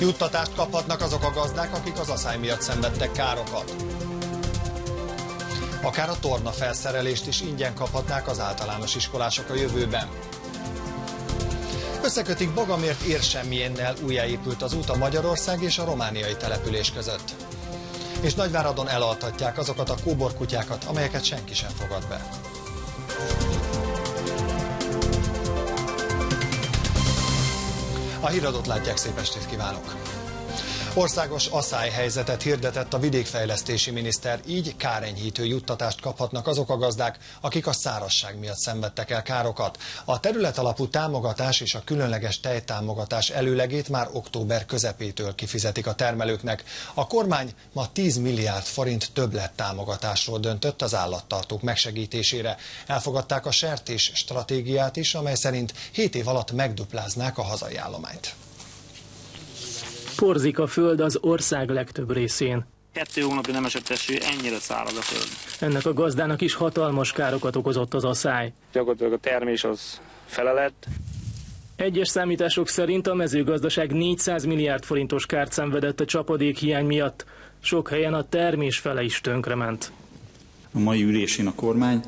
Juttatást kaphatnak azok a gazdák, akik az aszály miatt szenvedtek károkat. Akár a torna felszerelést is ingyen kaphatnák az általános iskolások a jövőben. Összekötik Bagamért Érsemmiénnel, újjáépült az út a magyarország és a romániai település között. És Nagyváradon elaltatják azokat a kóborkutyákat, amelyeket senki sem fogad be. A híradót látják, szép estét kívánok! Országos aszályhelyzetet hirdetett a vidékfejlesztési miniszter, így kárenyhítő juttatást kaphatnak azok a gazdák, akik a szárazság miatt szenvedtek el károkat. A területalapú támogatás és a különleges tejtámogatás előlegét már október közepétől kifizetik a termelőknek. A kormány ma 10 milliárd forint többlettámogatásról döntött az állattartók megsegítésére. Elfogadták a sertés stratégiát is, amely szerint 7 év alatt megdupláznák a hazai állományt. Porzik a föld az ország legtöbb részén. 2 hónapja nem esett eső, ennyire száraz a föld. Ennek a gazdának is hatalmas károkat okozott az aszály. Gyakorlatilag a termés az fele lett. Egyes számítások szerint a mezőgazdaság 400 milliárd forintos kárt szenvedett a csapadékhiány miatt. Sok helyen a termés fele is tönkrement. A mai ülésén a kormány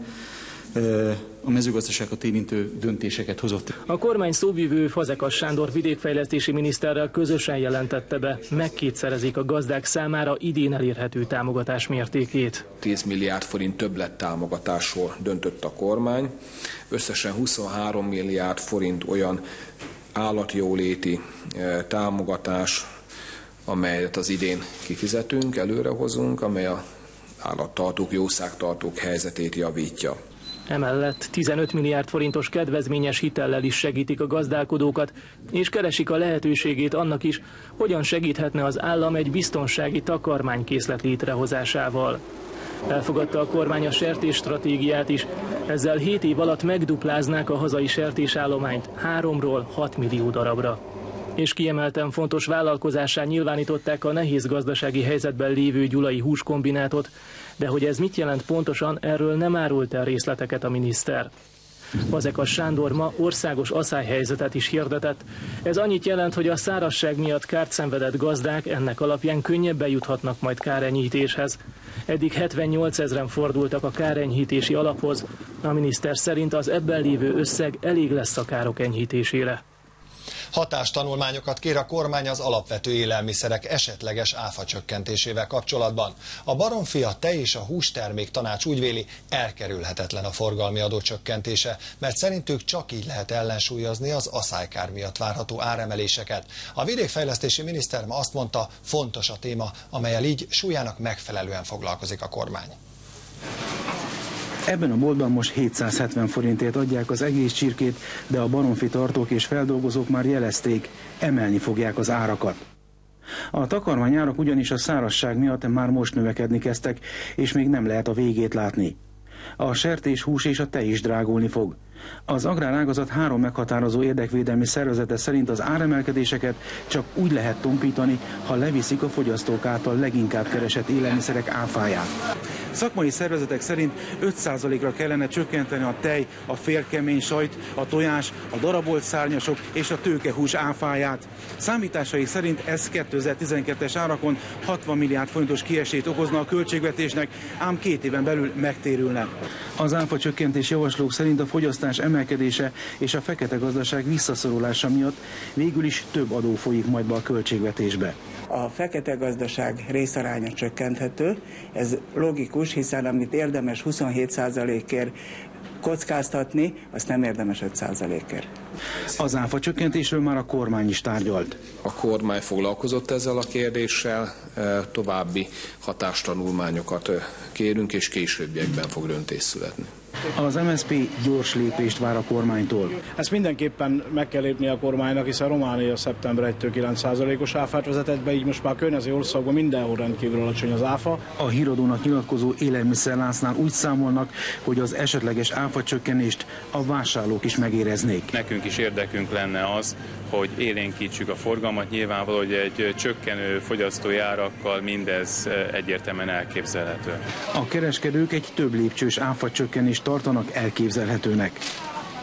a mezőgazdaságot érintő döntéseket hozott. A kormány szóvivő Fazekas Sándor vidékfejlesztési miniszterrel közösen jelentette be, megkétszerezik a gazdák számára idén elérhető támogatás mértékét. 10 milliárd forint többlettámogatásról döntött a kormány. Összesen 23 milliárd forint olyan állatjóléti támogatás, amelyet az idén kifizetünk, előrehozunk, amely az állattartók, jószágtartók helyzetét javítja. Emellett 15 milliárd forintos kedvezményes hitellel is segítik a gazdálkodókat, és keresik a lehetőségét annak is, hogyan segíthetne az állam egy biztonsági takarmánykészlet létrehozásával. Elfogadta a kormány a sertés stratégiát is, ezzel 7 év alatt megdupláznák a hazai sertésállományt 3-ról 6 millió darabra. És kiemelten fontos vállalkozásá nyilvánították a nehéz gazdasági helyzetben lévő gyulai húskombinátot, de hogy ez mit jelent pontosan, erről nem árult el részleteket a miniszter. Fazekas Sándor ma országos aszályhelyzetet is hirdetett. Ez annyit jelent, hogy a szárazság miatt kárt szenvedett gazdák ennek alapján könnyebben juthatnak majd kárenyhítéshez. Eddig 78 000-en fordultak a kárenyhítési alaphoz. A miniszter szerint az ebben lévő összeg elég lesz a károk enyhítésére. Hatástanulmányokat kér a kormány az alapvető élelmiszerek esetleges áfacsökkentésével kapcsolatban. A Baromfi, a tej és a hústermék tanács úgy véli, elkerülhetetlen a forgalmi adó csökkentése, mert szerintük csak így lehet ellensúlyozni az aszálykár miatt várható áremeléseket. A vidékfejlesztési miniszter ma azt mondta, fontos a téma, amellyel így súlyának megfelelően foglalkozik a kormány. Ebben a boltban most 770 forintért adják az egész csirkét, de a Baromfi tartók és feldolgozók már jelezték, emelni fogják az árakat. A takarmányárak ugyanis a szárazság miatt már most növekedni kezdtek, és még nem lehet a végét látni. A sertés, hús és a tej is drágulni fog. Az agrárágazat 3 meghatározó érdekvédelmi szervezete szerint az áremelkedéseket csak úgy lehet tompítani, ha leviszik a fogyasztók által leginkább keresett élelmiszerek áfáját. Szakmai szervezetek szerint 5%-ra kellene csökkenteni a tej, a félkemény sajt, a tojás, a darabolt szárnyasok és a tőkehús áfáját. Számításai szerint ez 2012-es árakon 60 milliárd forintos kiesést okozna a költségvetésnek, ám 2 éven belül megtérülne. Az áfa csökkentés javaslók szerint a fogyasztás emelkedése és a fekete gazdaság visszaszorulása miatt végül is több adó folyik majd be a költségvetésbe. A fekete gazdaság részaránya csökkenthető, ez logikus, hiszen amit érdemes 27%-ért kockáztatni, azt nem érdemes 5%-ért. Az áfa csökkentésről már a kormány is tárgyalt. A kormány foglalkozott ezzel a kérdéssel, további hatástanulmányokat kérünk, és későbbiekben fog döntés születni. Az MSZP gyors lépést vár a kormánytól. Ezt mindenképpen meg kell lépni a kormánynak, hiszen Románia szeptember 1-től 9%-os áfát vezetett be, így most már a környező országokban mindenhol rendkívül alacsony az áfa. A híradónak nyilatkozó élelmiszerláncnál úgy számolnak, hogy az esetleges áfacsökkenést a vásárlók is megéreznék. Nekünk is érdekünk lenne az, hogy élénkítsük a forgalmat, nyilvánvaló, hogy egy csökkenő fogyasztói árakkal mindez egyértelműen elképzelhető. A kereskedők egy több lépcsős áfacsökkenést tartanak elképzelhetőnek.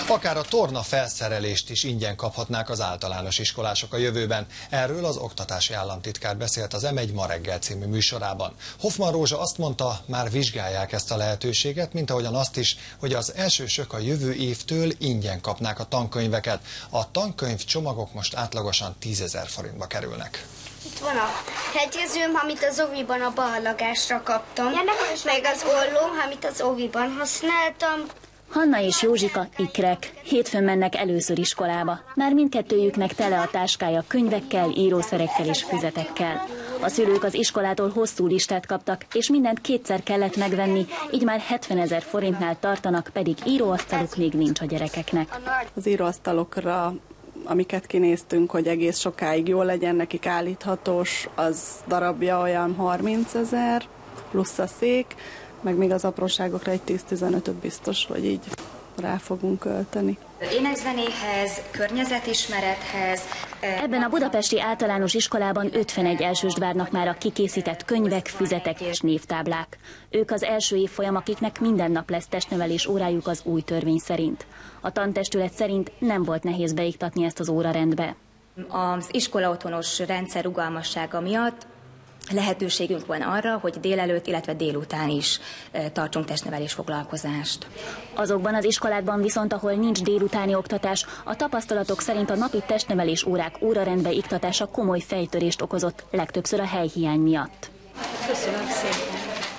Akár a torna felszerelést is ingyen kaphatnák az általános iskolások a jövőben. Erről az oktatási államtitkár beszélt az M1 Ma reggel című műsorában. Hoffmann Rózsa azt mondta, már vizsgálják ezt a lehetőséget, mint ahogyan azt is, hogy az elsősök a jövő évtől ingyen kapnák a tankönyveket. A tankönyv csomagok most átlagosan 10 000 forintba kerülnek. Itt van a hegyezőm, amit az óviban a ballagásra kaptam, meg az ollóm, amit az óviban használtam. Hanna és Józsika ikrek. Hétfőn mennek először iskolába. Már mindkettőjüknek tele a táskája könyvekkel, írószerekkel és füzetekkel. A szülők az iskolától hosszú listát kaptak, és mindent kétszer kellett megvenni, így már 70 000 forintnál tartanak, pedig íróasztaluk még nincs a gyerekeknek. Az íróasztalokra, amiket kinéztünk, hogy egész sokáig jól legyen, nekik állíthatós, az darabja olyan 30 000, plusz a szék, meg még az apróságokra egy 10-15-öt biztos, hogy így rá fogunk költeni. Énekzenéhez, környezetismerethez. Ebben a budapesti általános iskolában 51 elsőst várnak már a kikészített könyvek, füzetek és névtáblák. Ők az első évfolyam, akiknek minden nap lesz testnevelés órájuk az új törvény szerint. A tantestület szerint nem volt nehéz beiktatni ezt az órarendbe. Az iskolaotthonos rendszer rugalmassága miatt lehetőségünk van arra, hogy délelőtt, illetve délután is tartsunk testnevelés foglalkozást. Azokban az iskolákban viszont, ahol nincs délutáni oktatás, a tapasztalatok szerint a napi testnevelés órák órarendbe iktatása komoly fejtörést okozott, legtöbbször a helyhiány miatt. Köszönöm szépen!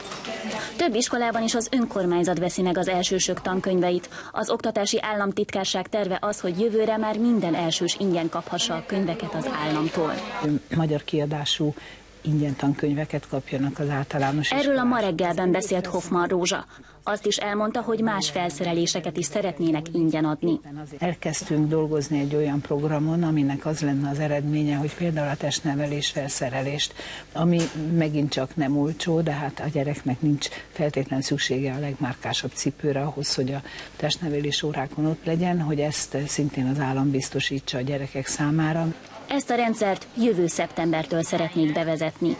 Több iskolában is az önkormányzat veszi meg az elsősök tankönyveit. Az oktatási államtitkárság terve az, hogy jövőre már minden elsős ingyen kaphassa a könyveket az államtól. Magyar kiadású ingyen tankönyveket kapjanak az általános iskolások. Erről a Ma reggelben beszélt Hoffmann Rózsa. Azt is elmondta, hogy más felszereléseket is szeretnének ingyen adni. Elkezdtünk dolgozni egy olyan programon, aminek az lenne az eredménye, hogy például a testnevelés felszerelést, ami megint csak nem olcsó, de hát a gyereknek nincs feltétlenül szüksége a legmárkásabb cipőre ahhoz, hogy a testnevelés órákon ott legyen, hogy ezt szintén az állam biztosítsa a gyerekek számára. Ezt a rendszert jövő szeptembertől szeretnék bevezetni.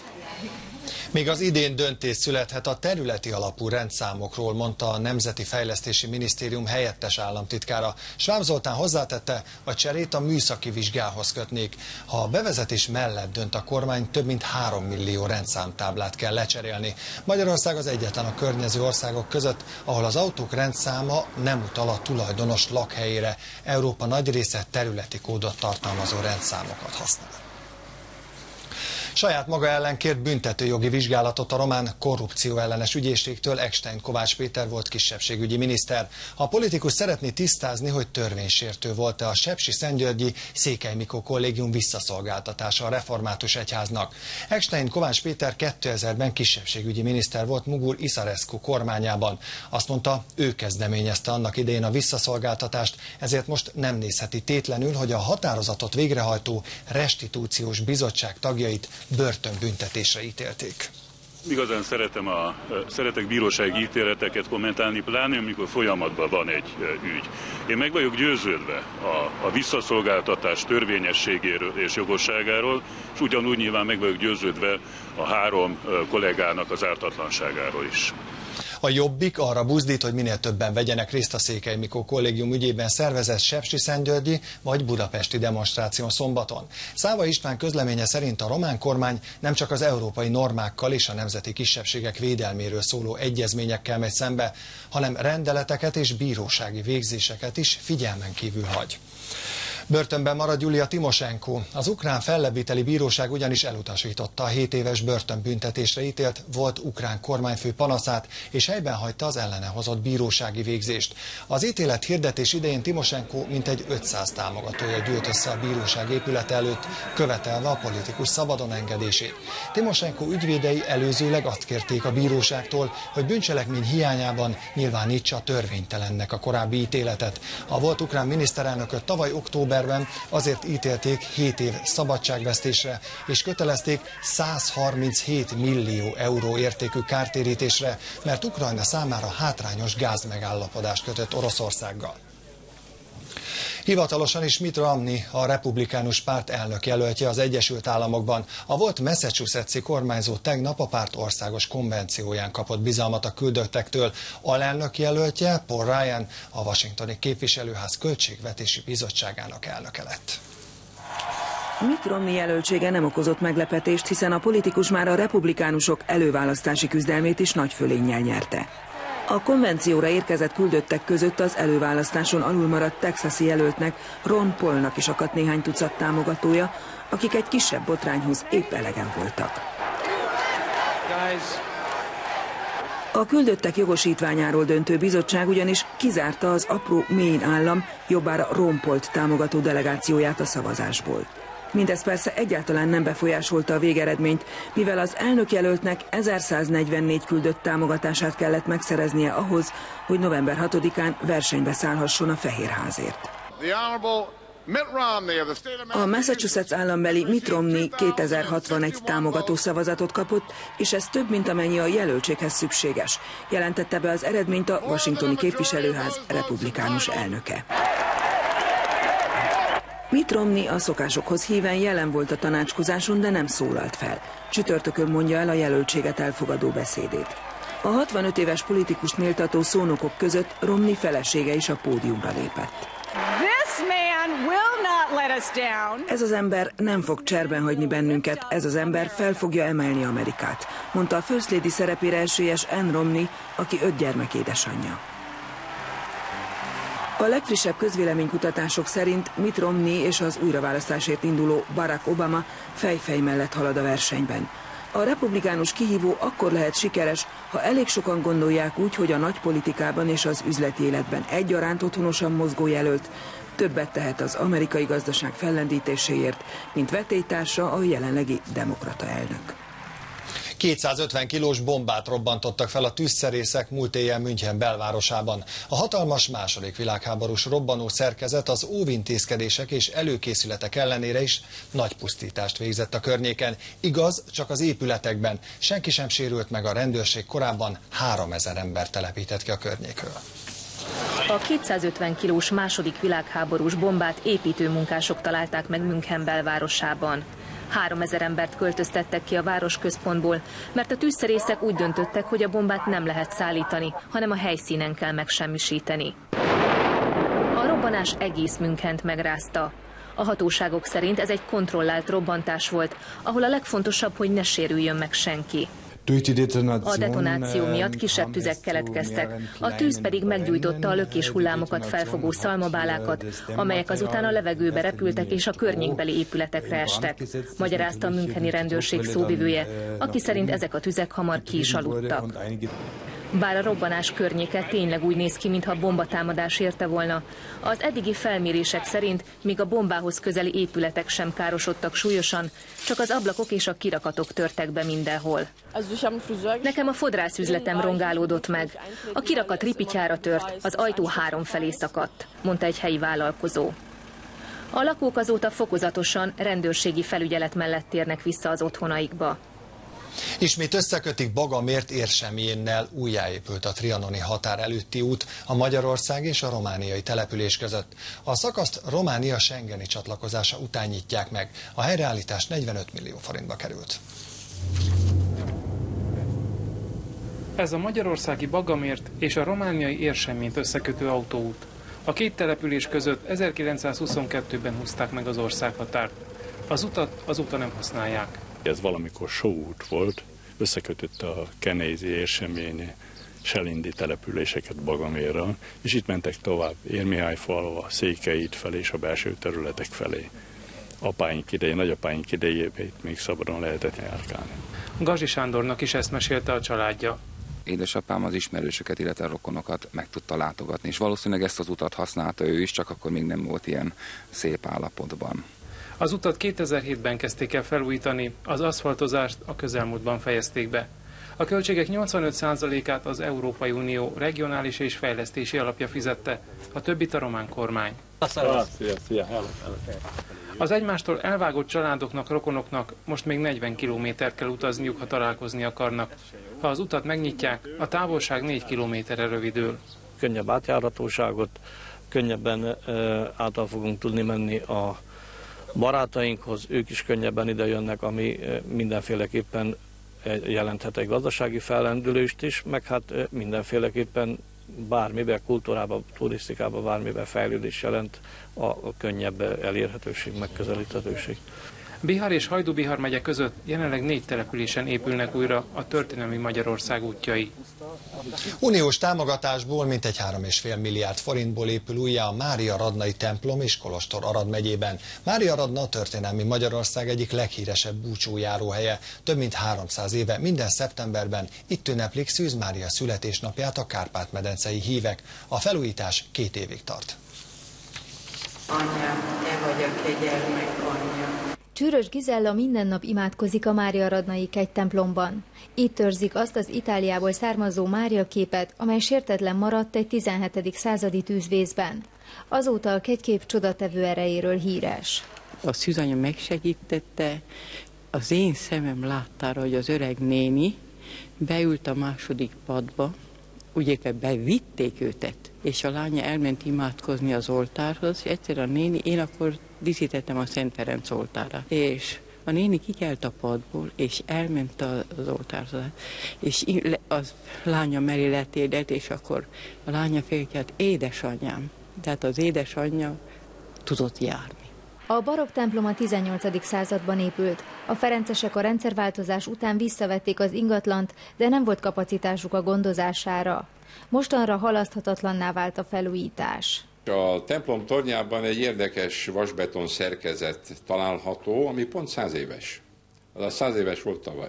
Még az idén döntés születhet a területi alapú rendszámokról, mondta a Nemzeti Fejlesztési Minisztérium helyettes államtitkára. Schwab Zoltán hozzátette, a cserét a műszaki vizsgához kötnék. Ha a bevezetés mellett dönt a kormány, több mint 3 millió rendszámtáblát kell lecserélni. Magyarország az egyetlen a környező országok között, ahol az autók rendszáma nem utal a tulajdonos lakhelyére. Európa nagy része területi kódot tartalmazó rendszámokat használ. Saját maga ellen kért büntetőjogi vizsgálatot a román korrupció ellenes ügyészségtől Eckstein Kovács Péter volt kisebbségügyi miniszter. A politikus szeretné tisztázni, hogy törvénysértő volt-e a sepsiszentgyörgyi Székely Mikó kollégium visszaszolgáltatása a református egyháznak. Eckstein Kovács Péter 2000-ben kisebbségügyi miniszter volt Mugur Iszareszku kormányában. Azt mondta, ő kezdeményezte annak idején a visszaszolgáltatást, ezért most nem nézheti tétlenül, hogy a határozatot végrehajtó restitúciós bizottság tagjait börtönbüntetésre ítélték. Igazán szeretek bírósági ítéleteket kommentálni, pláne amikor folyamatban van egy ügy. Én meg vagyok győződve a visszaszolgáltatás törvényességéről és jogosságáról, és ugyanúgy nyilván meg vagyok győződve a 3 kollégának az ártatlanságáról is. A Jobbik arra buzdít, hogy minél többen vegyenek részt a Székely Mikó kollégium ügyében szervezett sepsiszentgyörgyi vagy budapesti demonstráción szombaton. Száva István közleménye szerint a román kormány nem csak az európai normákkal és a nemzeti kisebbségek védelméről szóló egyezményekkel megy szembe, hanem rendeleteket és bírósági végzéseket is figyelmen kívül hagy. Börtönben marad Julia Timosenko. Az ukrán fellebbviteli bíróság ugyanis elutasította a 7 éves börtönbüntetésre ítélt volt ukrán kormányfő panaszát, és helyben hagyta az ellene hozott bírósági végzést. Az ítélet hirdetés idején Timosenko mintegy 500 támogatója gyűlt össze a bíróság épülete előtt, követelve a politikus szabadon engedését. Timosenko ügyvédei előzőleg azt kérték a bíróságtól, hogy bűncselekmény hiányában nyilvánítsa törvénytelennek a korábbi ítéletet. A volt ukrán miniszterelnököt tavaly októberben azért ítélték 7 év szabadságvesztésre, és kötelezték 137 millió euró értékű kártérítésre, mert Ukrajna számára hátrányos gázmegállapodást kötött Oroszországgal. Hivatalosan is Mitt Romney, a republikánus párt elnökjelöltje az Egyesült Államokban. A volt Massachusetts-i kormányzó tegnap a párt országos konvencióján kapott bizalmat a küldöttektől. Alelnökjelöltje Paul Ryan a washingtoni képviselőház költségvetési bizottságának elnöke lett. Mitt Romney jelöltsége nem okozott meglepetést, hiszen a politikus már a republikánusok előválasztási küzdelmét is nagy fölénnyel nyerte. A konvencióra érkezett küldöttek között az előválasztáson alulmaradt texasi jelöltnek, Ron Paulnak is akadt néhány tucat támogatója, akik egy kisebb botrányhoz épp elegen voltak. A küldöttek jogosítványáról döntő bizottság ugyanis kizárta az apró Maine állam, jobbára Ron Pault támogató delegációját a szavazásból. Mindez persze egyáltalán nem befolyásolta a végeredményt, mivel az elnökjelöltnek 1144 küldött támogatását kellett megszereznie ahhoz, hogy november 6-án versenybe szállhasson a Fehérházért. A Massachusetts állambeli Mitt Romney 2061 támogató szavazatot kapott, és ez több, mint amennyi a jelöltséghez szükséges, jelentette be az eredményt a washingtoni képviselőház republikánus elnöke. Mitt Romney a szokásokhoz híven jelen volt a tanácskozáson, de nem szólalt fel. Csütörtökön mondja el a jelöltséget elfogadó beszédét. A 65 éves politikust méltató szónokok között Romney felesége is a pódiumra lépett. Ez az ember nem fog cserben hagyni bennünket, ez az ember fel fogja emelni Amerikát, mondta a First Lady szerepére esélyes Ann Romney, aki 5 gyermek édesanyja. A legfrissebb közvéleménykutatások szerint Mitt Romney és az újraválasztásért induló Barack Obama fejfej mellett halad a versenyben. A republikánus kihívó akkor lehet sikeres, ha elég sokan gondolják úgy, hogy a nagypolitikában és az üzleti életben egyaránt otthonosan mozgó jelölt többet tehet az amerikai gazdaság fellendítéséért, mint vetélytársa a jelenlegi demokrata elnök. 250 kilós bombát robbantottak fel a tűzszerészek múlt éjjel München belvárosában. A hatalmas második világháborús robbanó szerkezet az óvintézkedések és előkészületek ellenére is nagy pusztítást végzett a környéken. Igaz, csak az épületekben. Senki sem sérült meg, a rendőrség korábban 3000 ember telepített ki a környékről. A 250 kilós második világháborús bombát építőmunkások találták meg München belvárosában. 3000 embert költöztettek ki a városközpontból, mert a tűzszerészek úgy döntöttek, hogy a bombát nem lehet szállítani, hanem a helyszínen kell megsemmisíteni. A robbanás egész Münchent megrázta. A hatóságok szerint ez egy kontrollált robbantás volt, ahol a legfontosabb, hogy ne sérüljön meg senki. A detonáció miatt kisebb tüzek keletkeztek, a tűz pedig meggyújtotta a lökés hullámokat felfogó szalmabálákat, amelyek azután a levegőbe repültek és a környékbeli épületekre estek, magyarázta a müncheni rendőrség szóvivője, aki szerint ezek a tüzek hamar ki is aludtak. Bár a robbanás környéke tényleg úgy néz ki, mintha bombatámadás érte volna, az eddigi felmérések szerint még a bombához közeli épületek sem károsodtak súlyosan, csak az ablakok és a kirakatok törtek be mindenhol. Nekem a fodrászüzletem rongálódott meg. A kirakat ripityára tört, az ajtó 3 felé szakadt, mondta egy helyi vállalkozó. A lakók azóta fokozatosan rendőrségi felügyelet mellett térnek vissza az otthonaikba. Ismét összekötik Bagamért Érsemjénnel, újjáépült a trianoni határ előtti út a Magyarország és a romániai település között. A szakaszt Románia schengeni csatlakozása után nyitják meg. A helyreállítás 45 millió forintba került. Ez a magyarországi Bagamért és a romániai Érsemjént összekötő autóút. A két település között 1922-ben húzták meg az országhatárt. Az utat azóta nem használják. Ez valamikor sóút volt, összekötött a Kenézi, Érsemjéni, Selindi településeket Bagamérral, és itt mentek tovább Érmihályfalva, Székelyhíd felé és a belső területek felé. Apáink idején, nagyapáink idejében itt még szabadon lehetett járkálni. Gazsi Sándornak is ezt mesélte a családja. Édesapám az ismerősöket, illetve rokonokat meg tudta látogatni, és valószínűleg ezt az utat használta ő is, csak akkor még nem volt ilyen szép állapotban. Az utat 2007-ben kezdték el felújítani, az aszfaltozást a közelmúltban fejezték be. A költségek 85%-át az Európai Unió regionális és fejlesztési alapja fizette, a többit a román kormány. Az egymástól elvágott családoknak, rokonoknak most még 40 kilométert kell utazniuk, ha találkozni akarnak. Ha az utat megnyitják, a távolság 4 kilométerre rövidül. Könnyebb átjárhatóságot, könnyebben által fogunk tudni menni a barátainkhoz, ők is könnyebben ide jönnek, ami mindenféleképpen jelenthet egy gazdasági fellendülést is, meg hát mindenféleképpen bármiben, kultúrában, turisztikában, bármiben fejlődés jelent a könnyebb elérhetőség, megközelíthetőség. Bihar és Hajdú-Bihar megye között jelenleg 4 településen épülnek újra a történelmi Magyarország útjai. Uniós támogatásból mintegy 3,5 milliárd forintból épül újjá a Mária Radnai templom és kolostor Arad megyében. Mária Radna a történelmi Magyarország egyik leghíresebb búcsújáróhelye. Több mint 300 éve minden szeptemberben itt ünneplik Szűz Mária születésnapját a kárpát-medencei hívek. A felújítás 2 évig tart. Anyám, te vagy a kegyelmek anyja. Csűrös Gizella minden nap imádkozik a Mária Radnai kegytemplomban. Itt őrzik azt az Itáliából származó Mária képet, amely sértetlen maradt egy 17. századi tűzvészben. Azóta a kegykép csodatevő erejéről híres. A szűzanya megsegítette, az én szemem láttára, hogy az öreg néni beült a második padba, úgy bevitték őtet, és a lánya elment imádkozni az oltárhoz, és egyszer a néni, én akkor díszítettem a Szent Ferenc oltára, és a néni kikelt a padból, és elment az oltárhoz, és a lánya mellé letérdelt, és akkor a lánya félkelt, édesanyám, tehát az édesanyja tudott járni. A barokk templom a 18. században épült. A ferencesek a rendszerváltozás után visszavették az ingatlant, de nem volt kapacitásuk a gondozására. Mostanra halaszthatatlanná vált a felújítás. A templom tornyában egy érdekes vasbeton szerkezet található, ami pont 100 éves. Az 100 éves volt tavaly.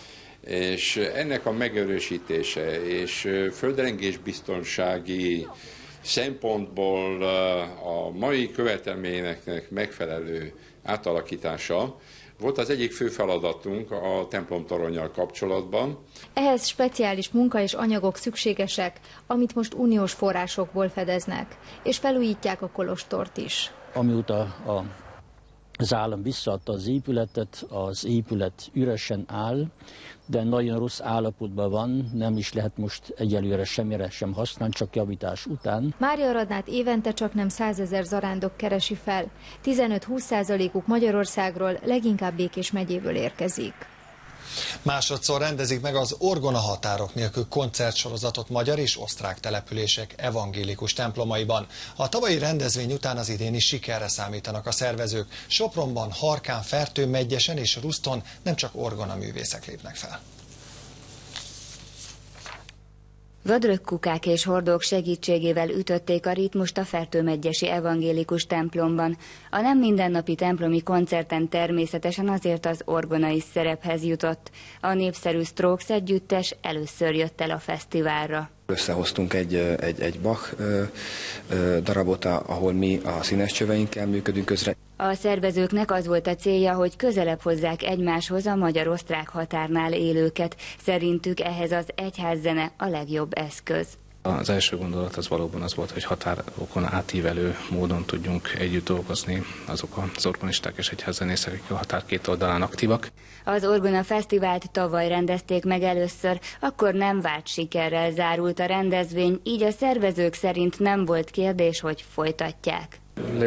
És ennek a megerősítése és földrengésbiztonsági szempontból a mai követelményeknek megfelelő átalakítása volt az egyik fő feladatunk a templomtoronnyal kapcsolatban. Ehhez speciális munka és anyagok szükségesek, amit most uniós forrásokból fedeznek, és felújítják a kolostort is. Amióta az állam visszaadta az épületet, az épület üresen áll, de nagyon rossz állapotban van, nem is lehet most egyelőre semmire sem használni, csak javítás után. Mária Radnát évente csaknem 100 000 zarándok keresi fel. 15-20%-uk Magyarországról, leginkább Békés megyéből érkezik. Másodszor rendezik meg az Orgona határok nélkül koncertsorozatot magyar és osztrák települések evangélikus templomaiban. A tavalyi rendezvény után az idén is sikerre számítanak a szervezők. Sopronban, Harkán, Fertőmegyesen és Ruszton nem csak orgona művészek lépnek fel. Vadrökkukák és hordók segítségével ütötték a ritmust a Fertőmegyesi evangélikus templomban. A nem mindennapi templomi koncerten természetesen azért az orgona is szerephez jutott. A népszerű Strokes együttes először jött el a fesztiválra. Összehoztunk egy Bach darabot, ahol mi a színes csöveinkkel működünk közre. A szervezőknek az volt a célja, hogy közelebb hozzák egymáshoz a magyar-osztrák határnál élőket. Szerintük ehhez az egyházzene a legjobb eszköz. Az első gondolat az valóban az volt, hogy határokon átívelő módon tudjunk együtt dolgozni azok az orgonisták és egyházzenészek, akik a határ két oldalán aktívak. Az Orgona Fesztivált tavaly rendezték meg először, akkor nem várt sikerrel zárult a rendezvény, így a szervezők szerint nem volt kérdés, hogy folytatják.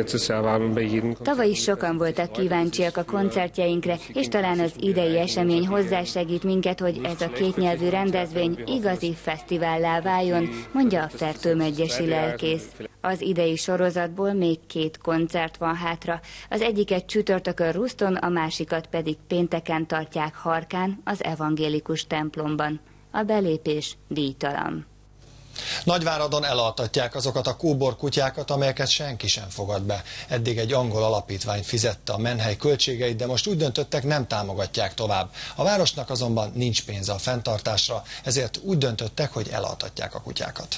Tavaly is sokan voltak kíváncsiak a koncertjeinkre, és talán az idei esemény hozzásegít minket, hogy ez a kétnyelvű rendezvény igazi fesztivállá váljon, mondja a fertőmegyesi lelkész. Az idei sorozatból még 2 koncert van hátra, az egyiket csütörtökön Ruszton, a másikat pedig pénteken tartják Harkán, az evangélikus templomban. A belépés díjtalan. Nagyváradon elaltatják azokat a kóborkutyákat, amelyeket senki sem fogad be. Eddig egy angol alapítvány fizette a menhely költségeit, de most úgy döntöttek, nem támogatják tovább. A városnak azonban nincs pénze a fenntartásra, ezért úgy döntöttek, hogy elaltatják a kutyákat.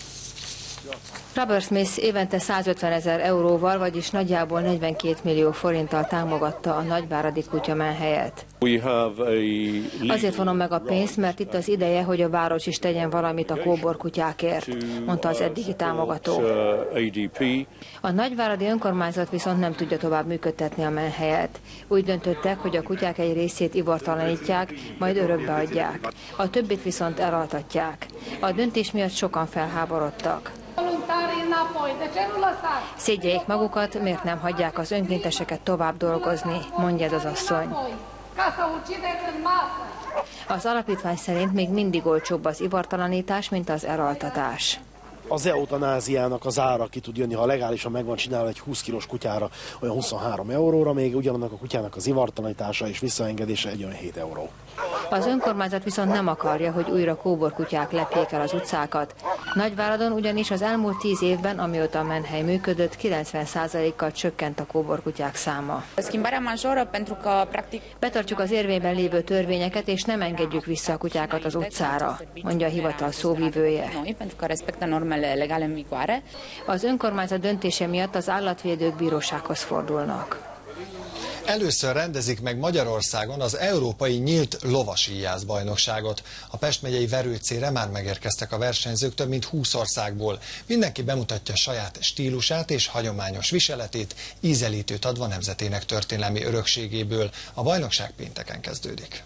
Robert Smith évente 150 000 euróval, vagyis nagyjából 42 millió forinttal támogatta a nagyváradi kutyamenhelyet. Azért vonom meg a pénzt, mert itt az ideje, hogy a város is tegyen valamit a kóborkutyákért, mondta az eddigi támogató. A nagyváradi önkormányzat viszont nem tudja tovább működtetni a menhelyet. Úgy döntöttek, hogy a kutyák egy részét ivartalanítják, majd örökbe adják. A többit viszont elaltatják. A döntés miatt sokan felháborodtak. Szégyelljék magukat, miért nem hagyják az önkénteseket tovább dolgozni, mondja ez az asszony. Az alapítvány szerint még mindig olcsóbb az ivartalanítás, mint az elaltatás. Az eutanáziának az ára ki tud jönni, ha legálisan meg van csinálva egy 20 kilós kutyára, olyan 23 euróra, még ugyanannak a kutyának az ivartalanítása és visszaengedése egy olyan 7 euró. Az önkormányzat viszont nem akarja, hogy újra kóborkutyák lepjék el az utcákat. Nagyváradon ugyanis az elmúlt 10 évben, amióta a menhely működött, 90%-kal csökkent a kóborkutyák száma. Betartjuk az érvényben lévő törvényeket, és nem engedjük vissza a kutyákat az utcára, mondja a hivatal szóvivője. Az önkormányzat döntése miatt az állatvédők bírósághoz fordulnak. Először rendezik meg Magyarországon az Európai Nyílt Lovasíjász bajnokságot. A Pest megyei Verőcére már megérkeztek a versenyzők több mint 20 országból. Mindenki bemutatja saját stílusát és hagyományos viseletét, ízelítőt adva nemzetének történelmi örökségéből. A bajnokság pénteken kezdődik.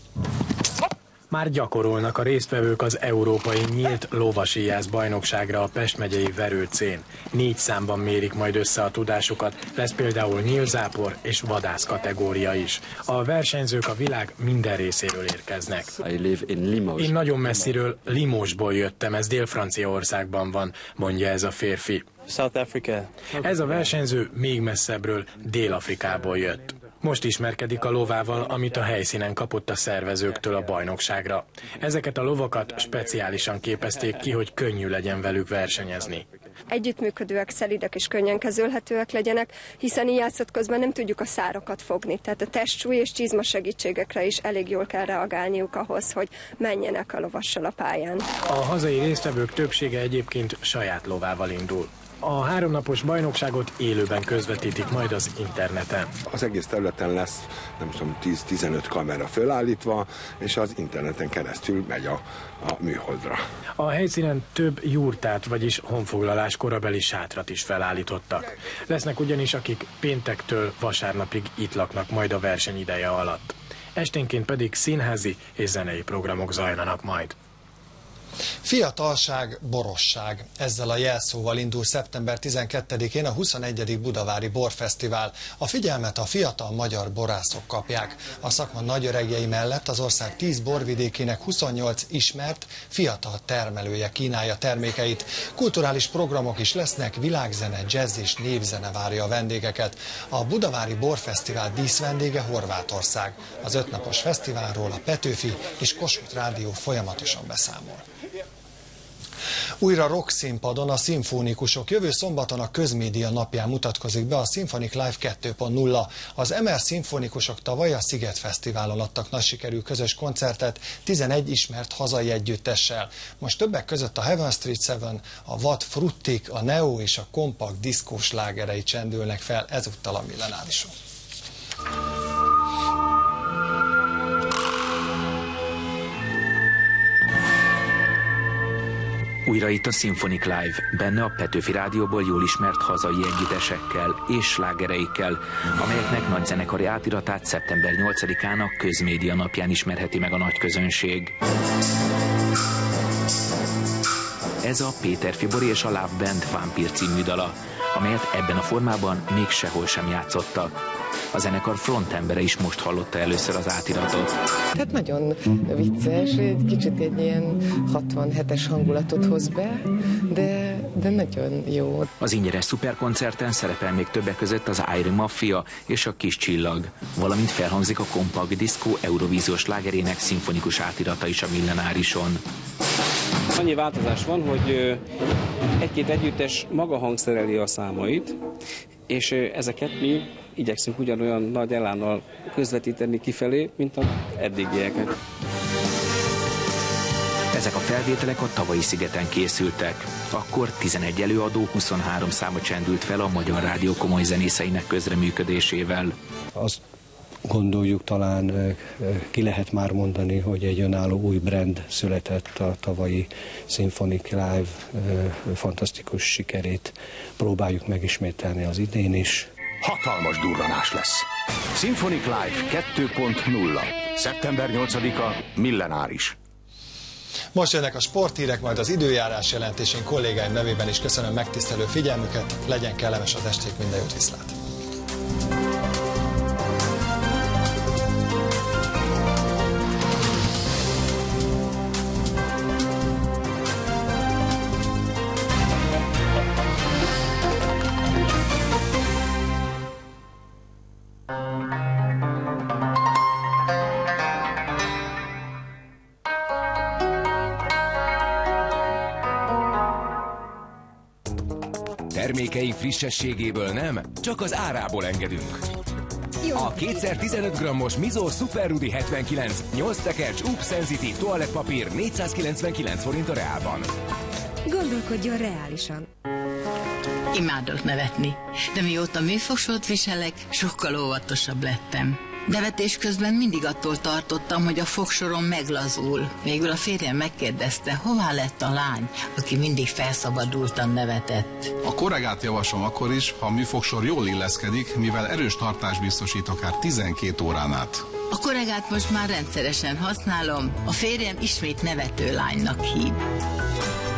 Már gyakorolnak a résztvevők az Európai Nyílt Lovasíjász bajnokságra a Pest megyei Verőcén. 4 számban mérik majd össze a tudásukat, lesz például nyílzápor és vadász kategória is. A versenyzők a világ minden részéről érkeznek. Én nagyon messziről, Limousból jöttem, ez Dél-Franciaországban van, mondja ez a férfi. South Africa. Ez a versenyző még messzebbről, Dél-Afrikából jött. Most ismerkedik a lovával, amit a helyszínen kapott a szervezőktől a bajnokságra. Ezeket a lovakat speciálisan képezték ki, hogy könnyű legyen velük versenyezni. Együttműködőek, szelidek és könnyen kezelhetőek legyenek, hiszen ijászat közben nem tudjuk a szárakat fogni. Tehát a testsúly és csizma segítségekre is elég jól kell reagálniuk ahhoz, hogy menjenek a lovassal a pályán. A hazai résztvevők többsége egyébként saját lovával indul. A 3 napos bajnokságot élőben közvetítik majd az interneten. Az egész területen lesz, nem tudom, 10-15 kamera fölállítva, és az interneten keresztül megy a műholdra. A helyszínen több jurtát, vagyis honfoglalás korabeli sátrat is felállítottak. Lesznek ugyanis, akik péntektől vasárnapig itt laknak majd a verseny ideje alatt. Esténként pedig színházi és zenei programok zajlanak majd. Fiatalság, borosság. Ezzel a jelszóval indul szeptember 12-én a 21. Budavári Borfesztivál. A figyelmet a fiatal magyar borászok kapják. A szakma nagyöregjei mellett az ország 10 borvidékének 28 ismert, fiatal termelője kínálja termékeit. Kulturális programok is lesznek, világzene, jazz és népzene várja a vendégeket. A Budavári Borfesztivál díszvendége Horvátország. Az 5 napos fesztiválról a Petőfi és Kossuth Rádió folyamatosan beszámol. Újra rock színpadon a szimfonikusok. Jövő szombaton a Közmédia napján mutatkozik be a Symphonic Live 2.0. Az MR szimfonikusok tavaly a Sziget Fesztiválon adtak nagy sikerű közös koncertet 11 ismert hazai együttessel. Most többek között a Heaven Street 7, a Vad Fruttik, a Neo és a Kompakt diszkó slágerei csendülnek fel ezúttal a Millenárison. Újra itt a Symphonic Live, benne a Petőfi Rádióból jól ismert hazai együttesekkel és slágereikkel, amelyeknek nagyzenekari átiratát szeptember 8-án a Közmédia napján ismerheti meg a nagy közönség. Ez a Péter Fibori és a Love Band Vámpír című dala, amelyet ebben a formában még sehol sem játszottak. A zenekar frontembere is most hallotta először az átiratot. Tehát nagyon vicces, egy kicsit egy ilyen 67-es hangulatot hoz be, de nagyon jó. Az ingyenes szuperkoncerten szerepel még többek között az Iron Mafia és a Kis Csillag, valamint felhangzik a Kompakt diszkó Eurovíziós slágerének szimfonikus átirata is a Millenárison. Annyi változás van, hogy egy-két együttes maga hangszereli a számait, és ezeket mi igyekszünk ugyanolyan nagy elánnal közvetíteni kifelé, mint az eddigieket. Ezek a felvételek a tavalyi Szigeten készültek. Akkor 11 előadó 23 száma csendült fel a Magyar Rádió komoly zenészeinek közreműködésével. Azt gondoljuk, talán ki lehet már mondani, hogy egy önálló új brand született, a tavalyi Symphonic Live fantasztikus sikerét próbáljuk megismételni az idén is. Hatalmas durranás lesz. Symphonic Live 2.0. Szeptember 8-a Millenáris. Most jönnek a sporthírek, majd az időjárás jelentésén kollégáim nevében is köszönöm megtisztelő figyelmüket, legyen kellemes az esték, minden jót, viszlát! Termékeink frissességéből nem, csak az árából engedünk. A 2x15 g-os Mizor Super Rudy 79 8 tekercs UP Sensitive toalettpapír 499 forint a Reálban. Gondolkodjon reálisan. Imádok nevetni, de mióta műfosót viselek, sokkal óvatosabb lettem. Nevetés közben mindig attól tartottam, hogy a fogsorom meglazul. Végül a férjem megkérdezte, hová lett a lány, aki mindig felszabadultan nevetett. A Corregát javaslom akkor is, ha a műfogsor jól illeszkedik, mivel erős tartást biztosít akár 12 órán át. A Corregát most már rendszeresen használom, a férjem ismét nevető lánynak hív.